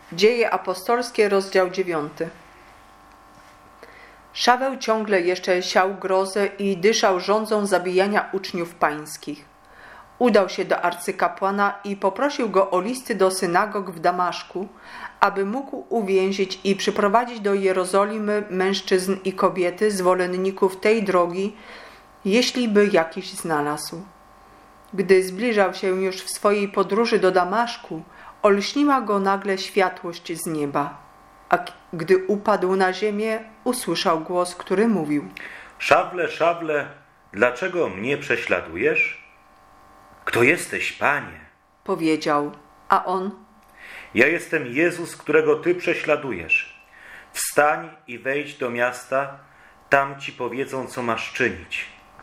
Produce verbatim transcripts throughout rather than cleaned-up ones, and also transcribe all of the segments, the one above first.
Dzieje apostolskie, rozdział dziewiąty. Szaweł ciągle jeszcze siał grozę i dyszał żądzą zabijania uczniów pańskich. Udał się do arcykapłana i poprosił go o listy do synagog w Damaszku, aby mógł uwięzić i przyprowadzić do Jerozolimy mężczyzn i kobiety, zwolenników tej drogi, jeśli by jakiś znalazł. Gdy zbliżał się już w swojej podróży do Damaszku, olśniła go nagle światłość z nieba, a gdy upadł na ziemię, usłyszał głos, który mówił: Szawle, Szawle, dlaczego mnie prześladujesz? Kto jesteś, Panie? Powiedział, a on: Ja jestem Jezus, którego Ty prześladujesz. Wstań i wejdź do miasta, tam Ci powiedzą, co masz czynić.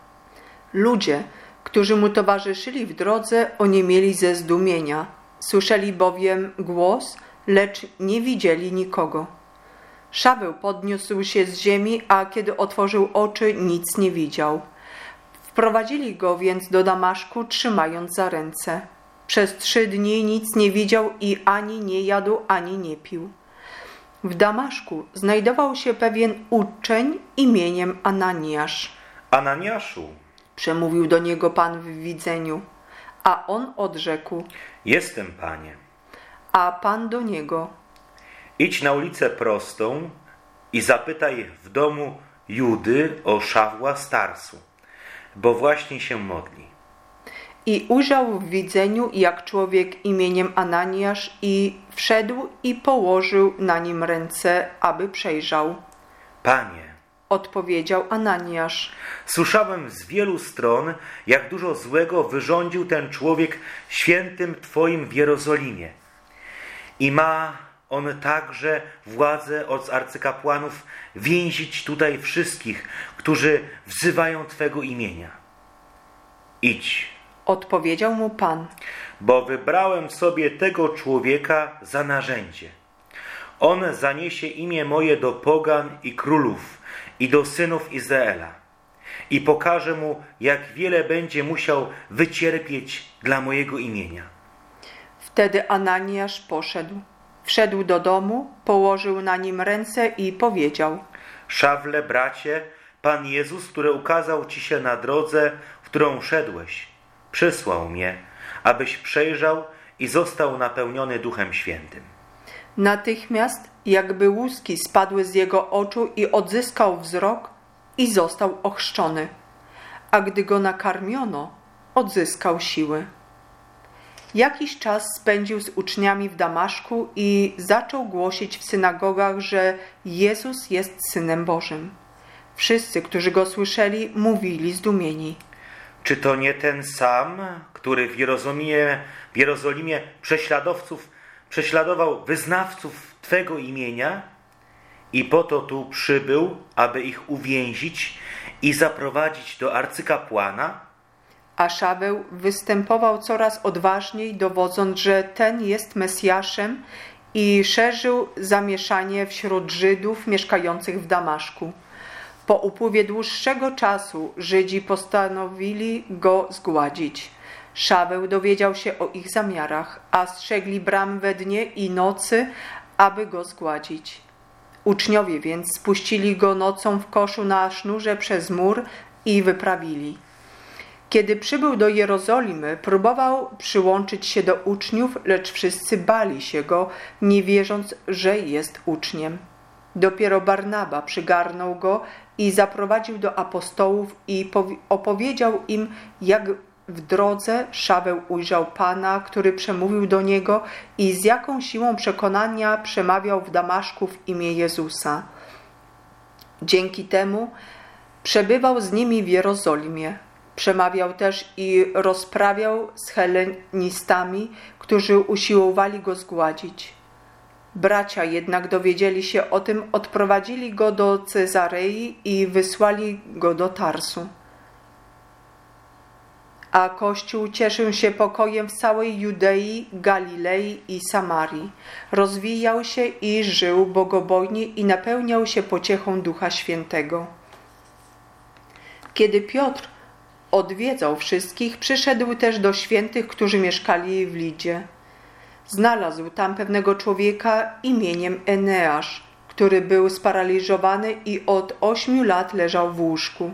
Ludzie, którzy mu towarzyszyli w drodze, oniemieli ze zdumienia. Słyszeli bowiem głos, lecz nie widzieli nikogo. Szaweł podniósł się z ziemi, a kiedy otworzył oczy, nic nie widział. Wprowadzili go więc do Damaszku, trzymając za ręce. Przez trzy dni nic nie widział i ani nie jadł, ani nie pił. W Damaszku znajdował się pewien uczeń imieniem Ananiasz. Ananiaszu, Przemówił do niego Pan w widzeniu, a on odrzekł: jestem, Panie. A Pan do niego: Idź na ulicę prostą i zapytaj w domu Judy o Szawła z Tarsu, bo właśnie się modli. I ujrzał w widzeniu, jak człowiek imieniem Ananiasz, i wszedł i położył na nim ręce, aby przejrzał. Panie, Odpowiedział Ananiasz: słyszałem z wielu stron, jak dużo złego wyrządził ten człowiek świętym Twoim w Jerozolimie. I ma on także władzę od arcykapłanów więzić tutaj wszystkich, którzy wzywają Twego imienia. Idź, Odpowiedział mu Pan: bo wybrałem sobie tego człowieka za narzędzie. On zaniesie imię moje do pogan i królów i do synów Izraela i pokażę mu, jak wiele będzie musiał wycierpieć dla mojego imienia. Wtedy Ananiasz poszedł. Wszedł do domu, położył na nim ręce i powiedział: Szawle, bracie, Pan Jezus, który ukazał Ci się na drodze, w którą szedłeś, przysłał mnie, abyś przejrzał i został napełniony Duchem Świętym. Natychmiast jakby łuski spadły z jego oczu i odzyskał wzrok i został ochrzczony. A gdy go nakarmiono, odzyskał siły. Jakiś czas spędził z uczniami w Damaszku i zaczął głosić w synagogach, że Jezus jest Synem Bożym. Wszyscy, którzy go słyszeli, mówili zdumieni: Czy to nie ten sam, który w Jerozolimie, w Jerozolimie prześladowców, prześladował wyznawców Twego imienia i po to tu przybył, aby ich uwięzić i zaprowadzić do arcykapłana? A Szaweł występował coraz odważniej, dowodząc, że ten jest Mesjaszem, i szerzył zamieszanie wśród Żydów mieszkających w Damaszku. Po upływie dłuższego czasu Żydzi postanowili go zgładzić. Szaweł dowiedział się o ich zamiarach, a strzegli bram we dnie i nocy, aby go zgładzić. Uczniowie więc spuścili go nocą w koszu na sznurze przez mur i wyprawili. Kiedy przybył do Jerozolimy, próbował przyłączyć się do uczniów, lecz wszyscy bali się go, nie wierząc, że jest uczniem. Dopiero Barnaba przygarnął go i zaprowadził do apostołów i opowiedział im, jak w drodze Szaweł ujrzał Pana, który przemówił do niego, i z jaką siłą przekonania przemawiał w Damaszku w imię Jezusa. Dzięki temu przebywał z nimi w Jerozolimie. Przemawiał też i rozprawiał z helenistami, którzy usiłowali go zgładzić. Bracia jednak dowiedzieli się o tym, odprowadzili go do Cezarei i wysłali go do Tarsu. A Kościół cieszył się pokojem w całej Judei, Galilei i Samarii. Rozwijał się i żył bogobojnie i napełniał się pociechą Ducha Świętego. Kiedy Piotr odwiedzał wszystkich, przyszedł też do świętych, którzy mieszkali w Lidzie. Znalazł tam pewnego człowieka imieniem Eneasz, który był sparaliżowany i od ośmiu lat leżał w łóżku.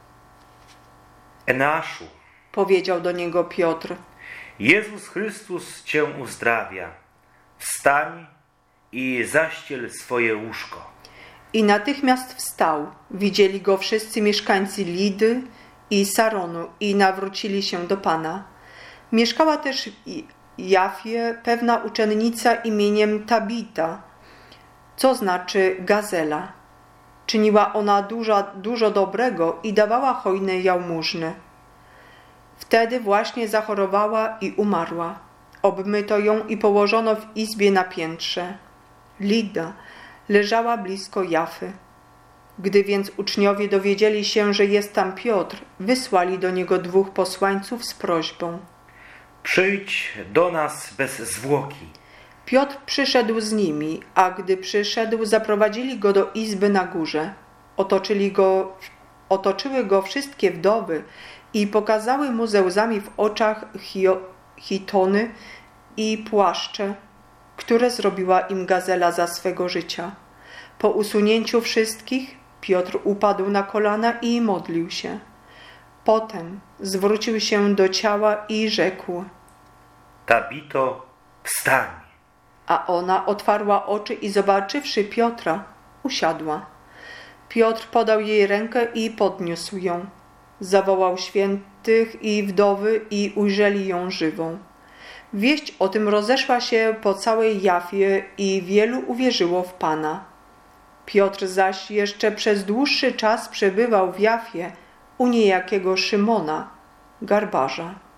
Eneaszu, Powiedział do niego Piotr: Jezus Chrystus cię uzdrawia. Wstań i zaściel swoje łóżko. I natychmiast wstał. Widzieli go wszyscy mieszkańcy Lidy i Saronu i nawrócili się do Pana. Mieszkała też w Jafie pewna uczennica imieniem Tabita, co znaczy gazela. Czyniła ona dużo, dużo dobrego i dawała hojne jałmużny. Wtedy właśnie zachorowała i umarła. Obmyto ją i położono w izbie na piętrze. Lida leżała blisko Jafy. Gdy więc uczniowie dowiedzieli się, że jest tam Piotr, wysłali do niego dwóch posłańców z prośbą: Przyjdź do nas bez zwłoki. Piotr przyszedł z nimi, a gdy przyszedł, zaprowadzili go do izby na górze. Otoczyli go, otoczyły go wszystkie wdowy i pokazały mu ze łzami w oczach chitony i płaszcze, które zrobiła im gazela za swego życia. Po usunięciu wszystkich Piotr upadł na kolana i modlił się. Potem zwrócił się do ciała i rzekł: Tabito, wstań. A ona otwarła oczy i zobaczywszy Piotra, usiadła. Piotr podał jej rękę i podniósł ją. Zawołał świętych i wdowy i ujrzeli ją żywą. Wieść o tym rozeszła się po całej Jafie i wielu uwierzyło w Pana. Piotr zaś jeszcze przez dłuższy czas przebywał w Jafie u niejakiego Szymona, garbarza.